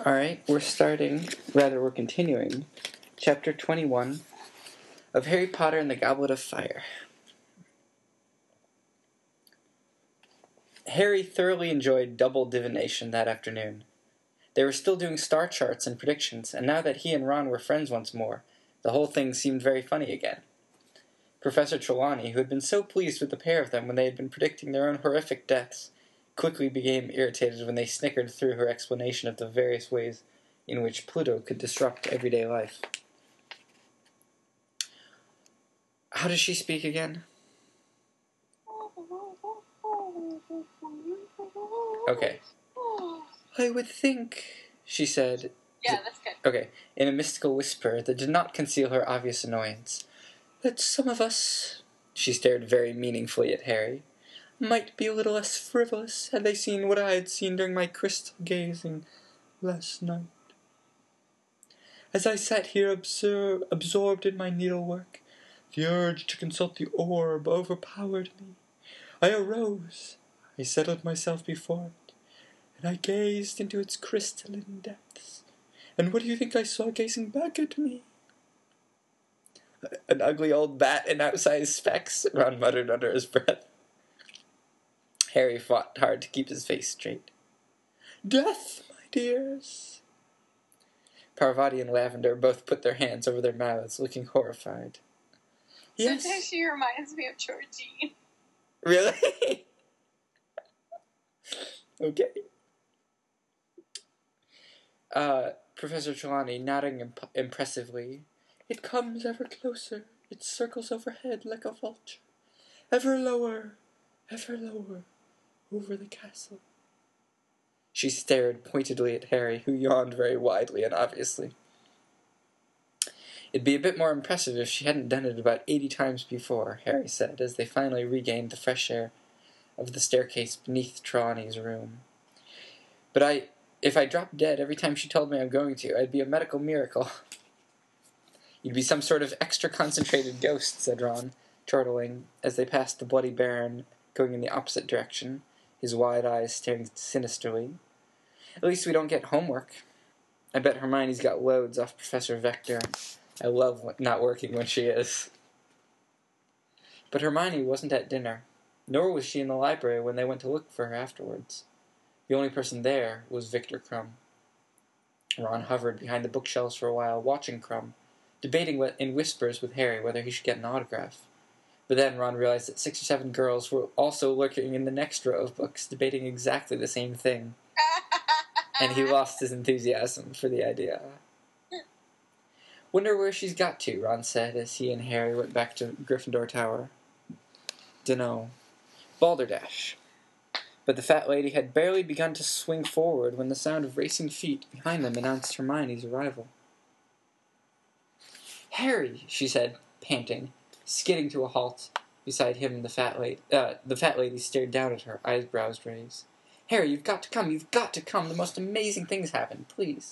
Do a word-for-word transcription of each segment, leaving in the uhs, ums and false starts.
Alright, we're starting, rather we're continuing, chapter twenty-one of Harry Potter and the Goblet of Fire. Harry thoroughly enjoyed double divination that afternoon. They were still doing star charts and predictions, and now that he and Ron were friends once more, the whole thing seemed very funny again. Professor Trelawney, who had been so pleased with the pair of them when they had been predicting their own horrific deaths, quickly became irritated when they snickered through her explanation of the various ways in which Pluto could disrupt everyday life. How does she speak again? Okay. I would think, she said. Yeah, that's good. Okay, in a mystical whisper that did not conceal her obvious annoyance, that some of us, she stared very meaningfully at Harry, might be a little less frivolous had they seen what I had seen during my crystal gazing last night. As I sat here absor- absorbed in my needlework, the urge to consult the orb overpowered me. I arose, I settled myself before it, and I gazed into its crystalline depths. And what do you think I saw gazing back at me? An ugly old bat in outsized specs, Ron muttered under his breath. Harry fought hard to keep his face straight. Death, my dears. Parvati and Lavender both put their hands over their mouths, looking horrified. Yes. Sometimes she reminds me of Georgine. Really? Okay. Uh, Professor Trelawney, nodding imp- impressively. It comes ever closer. It circles overhead like a vulture. Ever lower, ever lower, over the castle. She stared pointedly at Harry, who yawned very widely and obviously. It'd be a bit more impressive if she hadn't done it about eighty times before, Harry said, as they finally regained the fresh air of the staircase beneath Trelawney's room. But I, if I dropped dead every time she told me I'm going to, I'd be a medical miracle. You'd be some sort of extra concentrated ghost, said Ron, chortling, as they passed the Bloody Baron, going in the opposite direction, his wide eyes staring sinisterly. At least we don't get homework. I bet Hermione's got loads off Professor Vector. I love not working when she is. But Hermione wasn't at dinner, nor was she in the library when they went to look for her afterwards. The only person there was Victor Krum. Ron hovered behind the bookshelves for a while, watching Krum, debating in whispers with Harry whether he should get an autograph. But then Ron realized that six or seven girls were also lurking in the next row of books, debating exactly the same thing. And he lost his enthusiasm for the idea. Wonder where she's got to, Ron said, as he and Harry went back to Gryffindor Tower. Dunno. Balderdash. But the fat lady had barely begun to swing forward when the sound of racing feet behind them announced Hermione's arrival. Harry, she said, panting, skidding to a halt beside him. The fat lady, uh, the fat lady stared down at her, eyebrows raised. Harry, you've got to come, you've got to come. The most amazing things happen, please.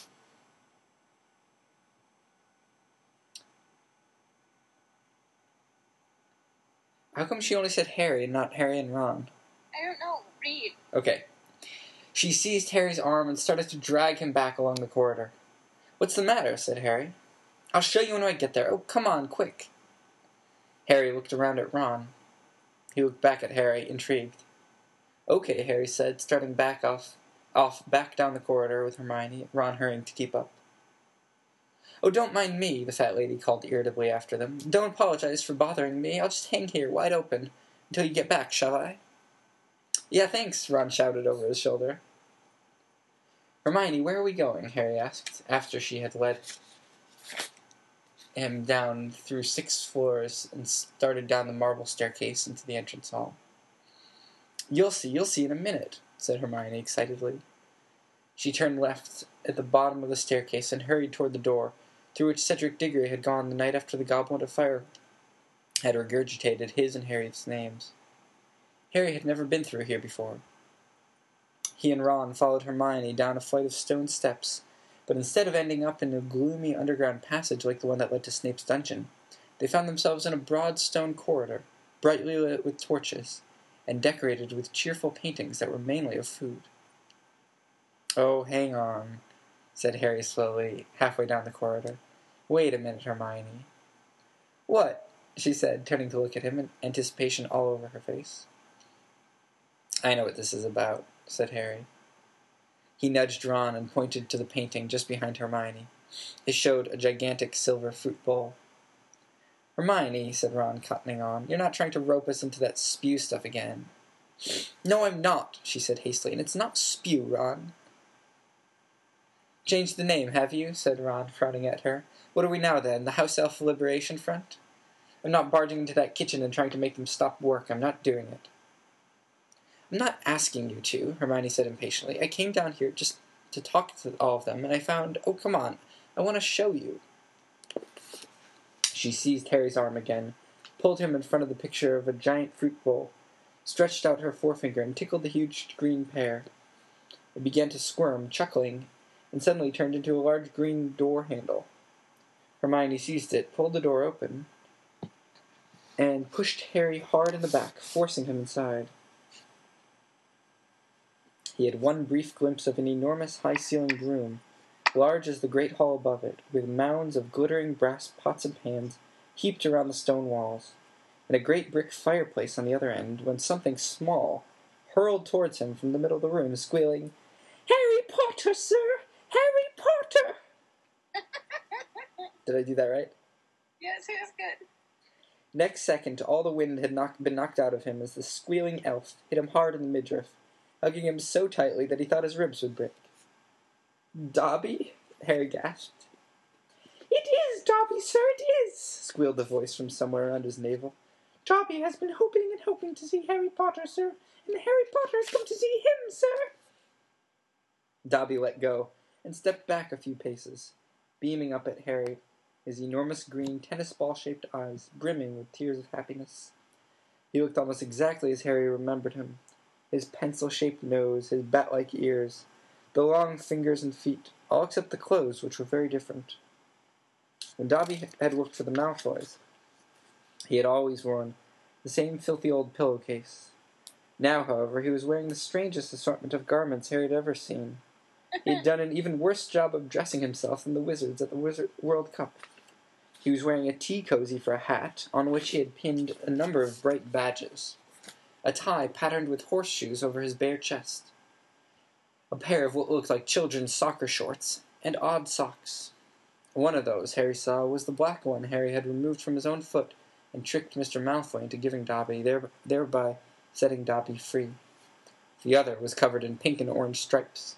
How come she only said Harry and not Harry and Ron? I don't know. Read. Okay. She seized Harry's arm and started to drag him back along the corridor. What's the matter? Said Harry. I'll show you when I get there. Oh, come on, quick. Harry looked around at Ron. He looked back at Harry, intrigued. Okay, Harry said, starting back off, off back down the corridor with Hermione, Ron hurrying to keep up. Oh, don't mind me, the fat lady called irritably after them. Don't apologize for bothering me. I'll just hang here, wide open, until you get back, shall I? Yeah, thanks, Ron shouted over his shoulder. Hermione, where are we going? Harry asked, after she had led him down through six floors and started down the marble staircase into the entrance hall. You'll see, you'll see in a minute, said Hermione excitedly. She turned left at the bottom of the staircase and hurried toward the door, through which Cedric Diggory had gone the night after the Goblet of Fire had regurgitated his and Harry's names. Harry had never been through here before. He and Ron followed Hermione down a flight of stone steps, but instead of ending up in a gloomy underground passage like the one that led to Snape's dungeon, they found themselves in a broad stone corridor, brightly lit with torches, and decorated with cheerful paintings that were mainly of food. Oh, hang on, said Harry slowly, halfway down the corridor. "Wait a minute, Hermione." "What?" she said, turning to look at him, anticipation all over her face. "I know what this is about," said Harry. He nudged Ron and pointed to the painting just behind Hermione. It showed a gigantic silver fruit bowl. "Hermione," said Ron, cottoning on, "you're not trying to rope us into that spew stuff again." "No, I'm not," she said hastily, "and it's not spew, Ron." "Changed the name, have you?" said Ron, frowning at her. "What are we now, then, the House Elf Liberation Front? I'm not barging into that kitchen and trying to make them stop work. I'm not doing it." "I'm not asking you to," Hermione said impatiently. "I came down here just to talk to all of them, and I found... Oh, come on. I want to show you." She seized Harry's arm again, pulled him in front of the picture of a giant fruit bowl, stretched out her forefinger and tickled the huge green pear. It began to squirm, chuckling, and suddenly turned into a large green door handle. Hermione seized it, pulled the door open, and pushed Harry hard in the back, forcing him inside. He had one brief glimpse of an enormous high-ceilinged room, large as the great hall above it, with mounds of glittering brass pots and pans heaped around the stone walls, and a great brick fireplace on the other end, when something small hurled towards him from the middle of the room, squealing, "Harry Potter, sir! Harry Potter!" Did I do that right? Yes, it was good. Next second, all the wind had knocked, been knocked out of him as the squealing elf hit him hard in the midriff, hugging him so tightly that he thought his ribs would break. "Dobby?" Harry gasped. "It is Dobby, sir, it is!" squealed the voice from somewhere around his navel. "Dobby has been hoping and hoping to see Harry Potter, sir, and Harry Potter has come to see him, sir!" Dobby let go and stepped back a few paces, beaming up at Harry, his enormous green tennis-ball-shaped eyes brimming with tears of happiness. He looked almost exactly as Harry remembered him, his pencil-shaped nose, his bat-like ears, the long fingers and feet, all except the clothes, which were very different. When Dobby had worked for the Malfoys, he had always worn the same filthy old pillowcase. Now, however, he was wearing the strangest assortment of garments Harry had ever seen. He had done an even worse job of dressing himself than the wizards at the Wizard World Cup. He was wearing a tea cozy for a hat, on which he had pinned a number of bright badges, a tie patterned with horseshoes over his bare chest, a pair of what looked like children's soccer shorts, and odd socks. One of those, Harry saw, was the black one Harry had removed from his own foot and tricked Mister Malfoy into giving Dobby, thereby setting Dobby free. The other was covered in pink and orange stripes.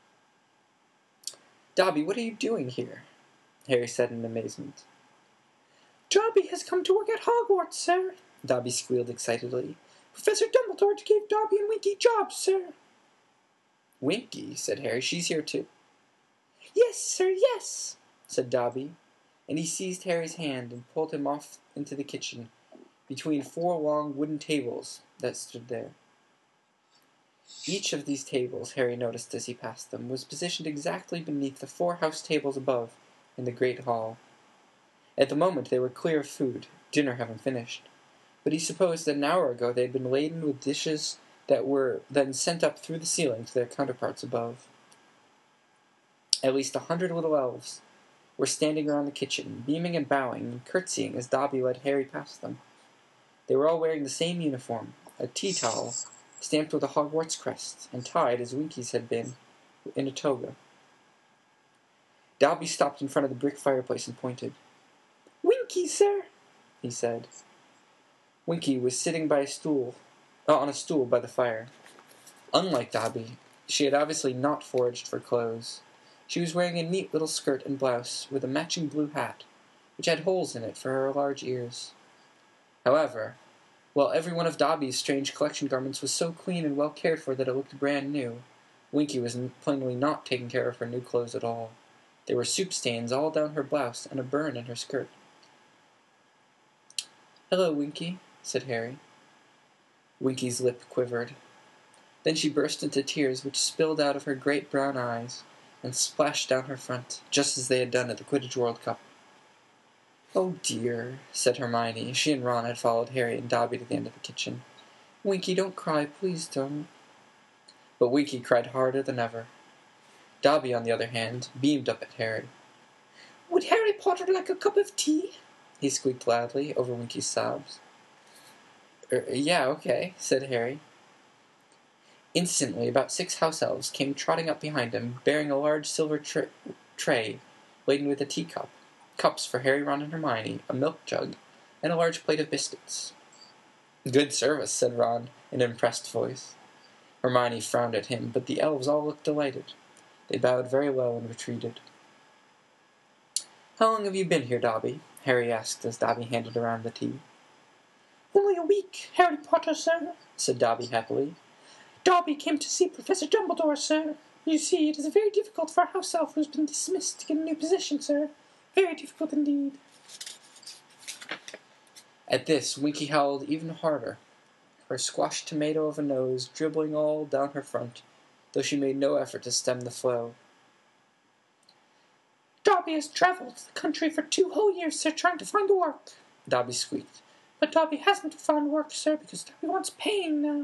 "Dobby, what are you doing here?" Harry said in amazement. "Dobby has come to work at Hogwarts, sir," Dobby squealed excitedly. "Professor Dumbledore gave Dobby and Winky jobs, sir." "Winky?" said Harry. "She's here too." "Yes, sir, yes," said Dobby, and he seized Harry's hand and pulled him off into the kitchen, between four long wooden tables that stood there. Each of these tables, Harry noticed as he passed them, was positioned exactly beneath the four house tables above in the great hall. At the moment they were clear of food, dinner having finished, but he supposed that an hour ago they had been laden with dishes that were then sent up through the ceiling to their counterparts above. At least a hundred little elves were standing around the kitchen, beaming and bowing and curtsying as Dobby led Harry past them. They were all wearing the same uniform, a tea towel stamped with a Hogwarts crest, and tied, as Winky's had been, in a toga. Dobby stopped in front of the brick fireplace and pointed. "Winky, sir," he said. Winky was sitting by a stool, uh, on a stool by the fire. Unlike Dobby, she had obviously not foraged for clothes. She was wearing a neat little skirt and blouse with a matching blue hat, which had holes in it for her large ears. However, while every one of Dobby's strange collection garments was so clean and well cared for that it looked brand new, Winky was plainly not taking care of her new clothes at all. There were soup stains all down her blouse and a burn in her skirt. "Hello, Winky," said Harry. Winky's lip quivered. Then she burst into tears which spilled out of her great brown eyes and splashed down her front, just as they had done at the Quidditch World Cup. "Oh, dear," said Hermione. She and Ron had followed Harry and Dobby to the end of the kitchen. "Winky, don't cry, please don't." But Winky cried harder than ever. Dobby, on the other hand, beamed up at Harry. "Would Harry Potter like a cup of tea?" he squeaked loudly over Winky's sobs. Er, yeah, okay, said Harry. Instantly, about six house elves came trotting up behind him, bearing a large silver tra- tray laden with a teacup, cups for Harry, Ron, and Hermione, a milk jug, and a large plate of biscuits. "Good service," said Ron, in an impressed voice. Hermione frowned at him, but the elves all looked delighted. They bowed very low and retreated. "How long have you been here, Dobby?" Harry asked as Dobby handed around the tea. "Only a week, Harry Potter, sir," said Dobby happily. "Dobby came to see Professor Dumbledore, sir. You see, it is very difficult for a house elf who's been dismissed to get a new position, sir. Very difficult indeed." At this, Winky howled even harder, her squashed tomato of a nose dribbling all down her front, though she made no effort to stem the flow. "Dobby has travelled the country for two whole years, sir, trying to find work," Dobby squeaked. "But Dobby hasn't found work, sir, because Dobby wants paying now."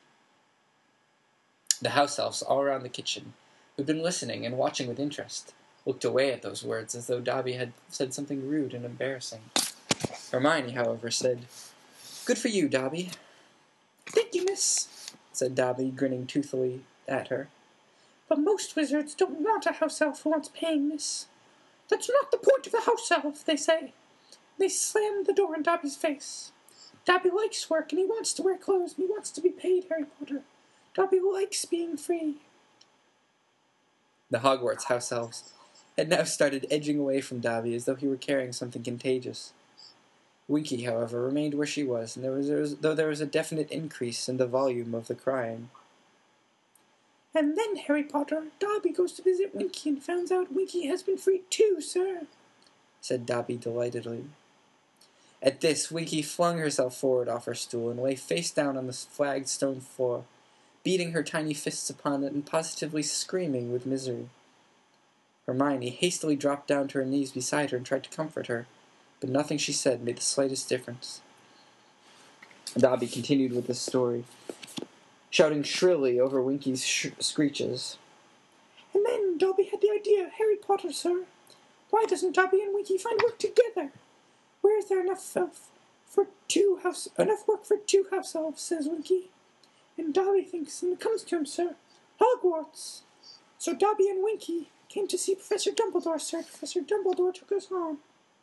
The house elves all around the kitchen, who'd been listening and watching with interest, looked away at those words as though Dobby had said something rude and embarrassing. Hermione, however, said, "Good for you, Dobby." "Thank you, miss," said Dobby, grinning toothily at her. "But most wizards don't want a house elf who wants paying, miss. That's not the point of the house elf, they say." They slammed the door in Dobby's face. "Dobby likes work, and he wants to wear clothes, and he wants to be paid, Harry Potter. Dobby likes being free." The Hogwarts house elves had now started edging away from Dobby as though he were carrying something contagious. Winky, however, remained where she was, and there was, there was, though there was a definite increase in the volume of the crying. "And then, Harry Potter, Dobby goes to visit Winky and finds out Winky has been freed too, sir," said Dobby delightedly. At this, Winky flung herself forward off her stool and lay face down on the flagged stone floor, beating her tiny fists upon it and positively screaming with misery. Hermione hastily dropped down to her knees beside her and tried to comfort her, but nothing she said made the slightest difference. Dobby continued with the story, shouting shrilly over Winky's sh- screeches. "And then Dobby had the idea, Harry Potter, sir. Why doesn't Dobby and Winky find work together? Where is there enough elf for two house enough work for two house elves, says Winky. And Dobby thinks, and it comes to him, sir, Hogwarts. So Dobby and Winky came to see Professor Dumbledore, sir. Professor Dumbledore took us on."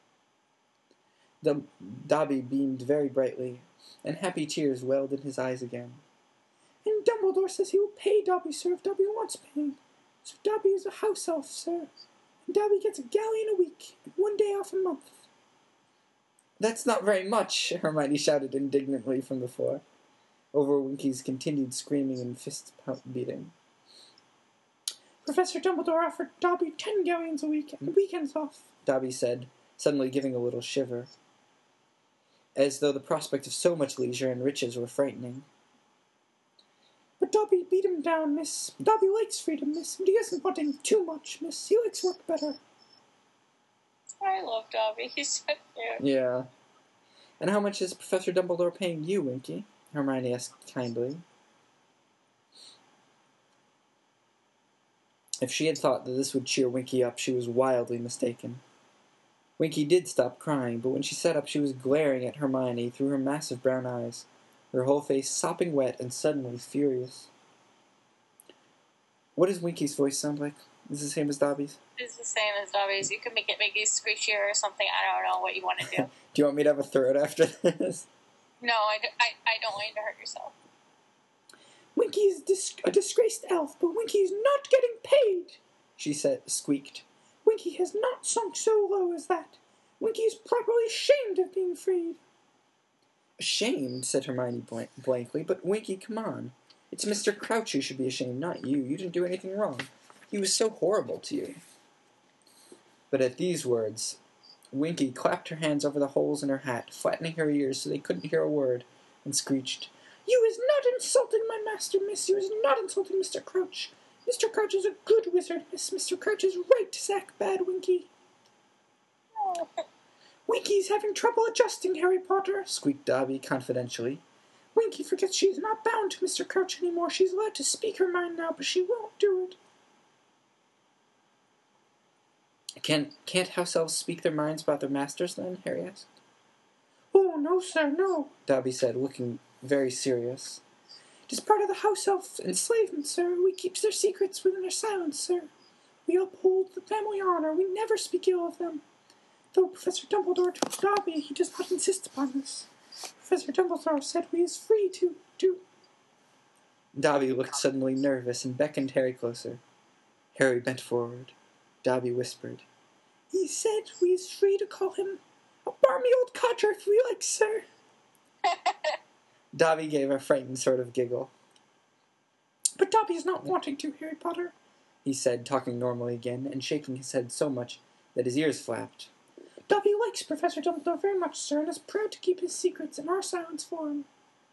The Dobby beamed very brightly, and happy tears welled in his eyes again. "And Dumbledore says he will pay Dobby, sir, if Dobby wants paying. So Dobby is a house elf, sir. And Dobby gets a galleon a week, and one day off a month." "That's not very much," Hermione shouted indignantly from the floor, over Winky's continued screaming and fist beating. "Professor Dumbledore offered Dobby ten galleons a week and weekends off," Dobby said, suddenly giving a little shiver, as though the prospect of so much leisure and riches were frightening. "But Dobby beat him down, miss. Dobby likes freedom, miss, and he isn't wanting too much, miss. He likes work better." I love Dobby. He's so cute. Yeah. "And how much is Professor Dumbledore paying you, Winky?" Hermione asked kindly. If she had thought that this would cheer Winky up, she was wildly mistaken. Winky did stop crying, but when she sat up she was glaring at Hermione through her massive brown eyes, her whole face sopping wet and suddenly furious. What does Winky's voice sound like? Is it the same as Dobby's? It's the same as Dobby's. You can make it make it screechier or something. I don't know what you want to do. Do you want me to have a throat after this? No, I, d- I, I don't want you to hurt yourself. "Winky is dis- a disgraced elf, but Winky is not getting paid," she said, squeaked. "Winky has not sunk so low as that. Winky is properly ashamed of being freed." "Ashamed?" said Hermione blank- blankly. "But Winky, come on. It's Mister Crouch who should be ashamed, not you. You didn't do anything wrong. He was so horrible to you." But at these words, Winky clapped her hands over the holes in her hat, flattening her ears so they couldn't hear a word, and screeched, "You is not insulting my master, miss. You is not insulting Mister Crouch. Mister Crouch is a good wizard, miss. Mister Crouch is right to sack bad Winky." Oh. "Winky's having trouble adjusting, Harry Potter," squeaked Dobby confidentially. "Winky forgets she is not bound to Mister Crouch anymore. She's allowed to speak her mind now, but she won't do it." Can't, can't house elves speak their minds about their masters, then? Harry asked. Oh, no, sir, no, Dobby said, looking very serious. It is part of the house elf enslavement, sir. We keep their secrets within our silence, sir. We uphold the family honor. We never speak ill of them. Though Professor Dumbledore told Dobby, he does not insist upon this. Professor Dumbledore said we is free to, to... Dobby looked suddenly nervous and beckoned Harry closer. Harry bent forward. Dobby whispered, He said we is free to call him a barmy old codger if we like, sir. Dobby gave a frightened sort of giggle. But Dobby is not wanting to, Harry Potter, he said, talking normally again, and shaking his head so much that his ears flapped. Dobby likes Professor Dumbledore very much, sir, and is proud to keep his secrets in our silence for him.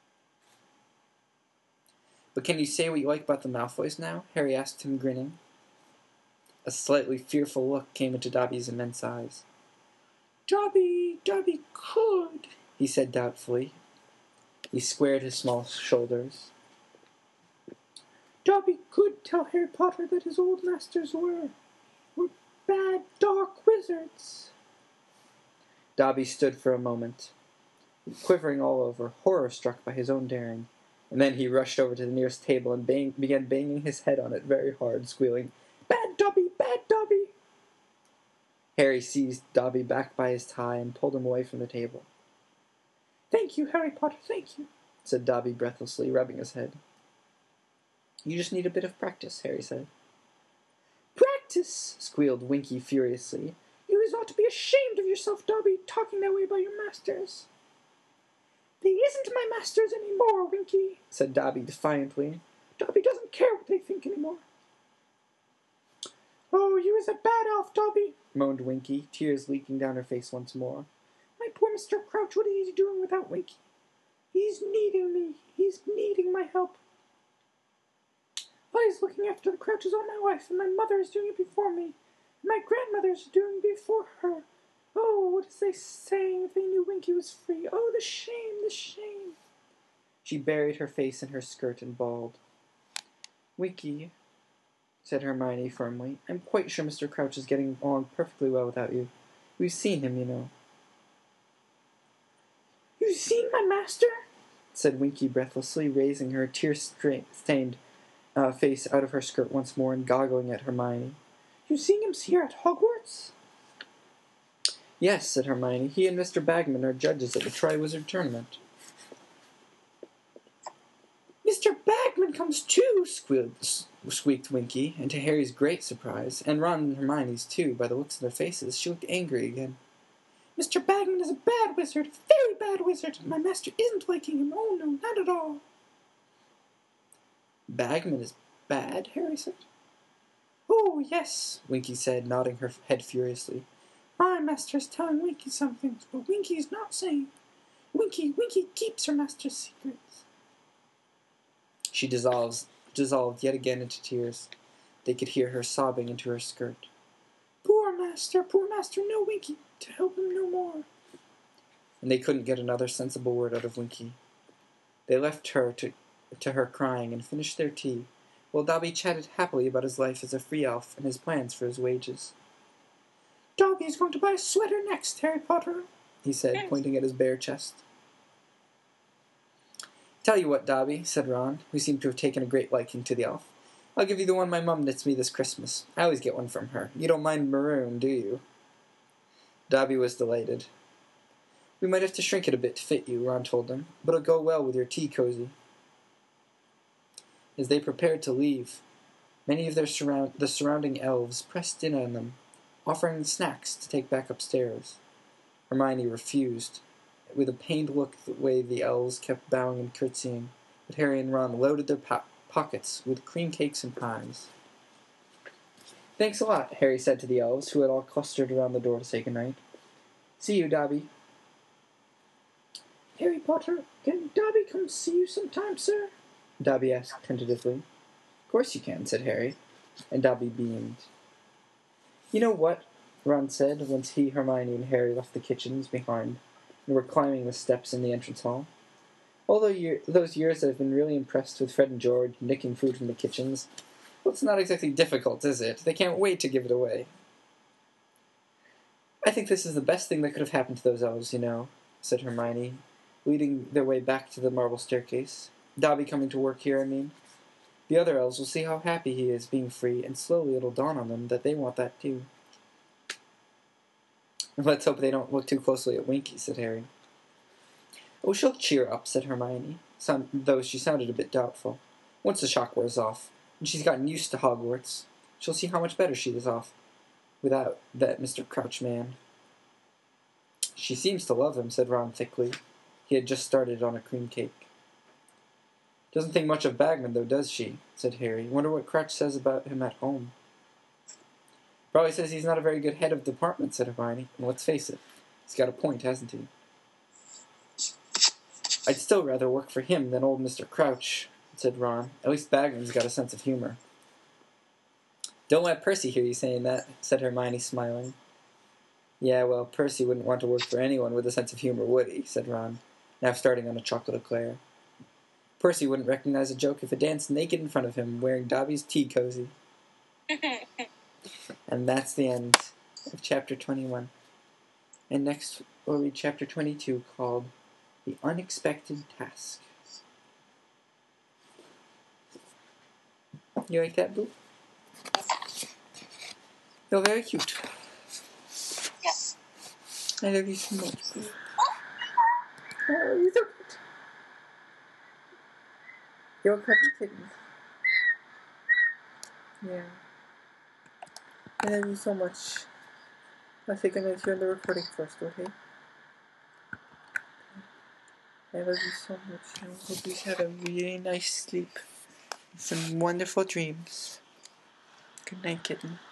But can you say what you like about the Malfoys now? Harry asked him, grinning. A slightly fearful look came into Dobby's immense eyes. Dobby, Dobby could, he said doubtfully. He squared his small shoulders. Dobby could tell Harry Potter that his old masters were, were bad, dark wizards. Dobby stood for a moment, quivering all over, horror-struck by his own daring, and then he rushed over to the nearest table and bang- began banging his head on it very hard, squealing, Bad Dobby! Bad Dobby! Harry seized Dobby back by his tie and pulled him away from the table. Thank you, Harry Potter, thank you, said Dobby breathlessly, rubbing his head. You just need a bit of practice, Harry said. Practice! Squealed Winky furiously. You ought to be ashamed of yourself, Dobby, talking that way about your masters. They isn't my masters any more, Winky, said Dobby defiantly. Dobby doesn't care what they think anymore. Oh, you is a bad elf, Dobby, moaned Winky, tears leaking down her face once more. My poor Mister Crouch, what is he doing without Winky? He's needing me. He's needing my help. I is looking after the Crouches all my life, and my mother is doing it before me. And my grandmother's doing it before her. Oh, what is they saying if they knew Winky was free? Oh, the shame, the shame. She buried her face in her skirt and bawled. Winky, said Hermione firmly, I'm quite sure Mister Crouch is getting along perfectly well without you. We've seen him, you know. You've seen my master? Said Winky breathlessly, raising her tear-stained uh, face out of her skirt once more and goggling at Hermione. You've seen him here at Hogwarts? Yes, said Hermione. He and Mister Bagman are judges at the Triwizard Tournament. Mister Bagman comes too, squealed, squeaked Winky, and to Harry's great surprise, and Ron and Hermione's too, by the looks of their faces, she looked angry again. Mister Bagman is a bad wizard, a very bad wizard, and my master isn't liking him. Oh, no, not at all. Bagman is bad, Harry said. Oh, yes, Winky said, nodding her head furiously. My master is telling Winky some things, but Winky is not saying. Winky, Winky keeps her master's secrets. She dissolves, dissolved yet again into tears. They could hear her sobbing into her skirt. Poor master, poor master, no Winky to help him no more. And they couldn't get another sensible word out of Winky. They left her to, to her crying and finished their tea, while Dobby chatted happily about his life as a free elf and his plans for his wages. Dobby is going to buy a sweater next, Harry Potter, he said, pointing at his bare chest. Tell you what, Dobby, said Ron, who seemed to have taken a great liking to the elf. I'll give you the one my mum knits me this Christmas. I always get one from her. You don't mind maroon, do you? Dobby was delighted. We might have to shrink it a bit to fit you, Ron told them, but it'll go well with your tea cozy. As they prepared to leave, many of their surround- the surrounding elves pressed in on them, offering snacks to take back upstairs. Hermione refused, with a pained look the way the elves kept bowing and curtsying, but Harry and Ron loaded their po- pockets with cream cakes and pies. Thanks a lot, Harry said to the elves, who had all clustered around the door to say goodnight. See you, Dobby. Harry Potter, can Dobby come see you sometime, sir? Dobby asked tentatively. Of course you can, said Harry, and Dobby beamed. You know what? Ron said, once he, Hermione, and Harry left the kitchens behind and were climbing the steps in the entrance hall. All those years that I've been really impressed with Fred and George nicking food from the kitchens, well, it's not exactly difficult, is it? They can't wait to give it away. I think this is the best thing that could have happened to those elves, you know, said Hermione, leading their way back to the marble staircase. Dobby coming to work here, I mean. The other elves will see how happy he is being free, and slowly it'll dawn on them that they want that too. Let's hope they don't look too closely at Winky, said Harry. Oh, she'll cheer up, said Hermione, some, though she sounded a bit doubtful. Once the shock wears off, and she's gotten used to Hogwarts, she'll see how much better she is off without that Mister Crouch man. She seems to love him, said Ron thickly. He had just started on a cream cake. Doesn't think much of Bagman, though, does she? Said Harry. Wonder what Crouch says about him at home. Probably says he's not a very good head of department, said Hermione. And let's face it, he's got a point, hasn't he? I'd still rather work for him than old Mister Crouch, said Ron. At least Bagman's got a sense of humor. Don't let Percy hear you saying that, said Hermione, smiling. Yeah, well, Percy wouldn't want to work for anyone with a sense of humor, would he? Said Ron, now starting on a chocolate eclair. Percy wouldn't recognize a joke if it danced naked in front of him, wearing Dobby's tea cozy. And that's the end of chapter twenty-one. And next we'll read chapter twenty-two, called The Unexpected Task. You like that, Boo? You're very cute. Yes. I love you so much, Boo. Oh, you're so cute. You're a cuddly kitten. Yeah. I love you so much. I think I'm going to turn the recording first, okay? I love you so much. I hope you have a really nice sleep. Some wonderful dreams. Good night, kitten.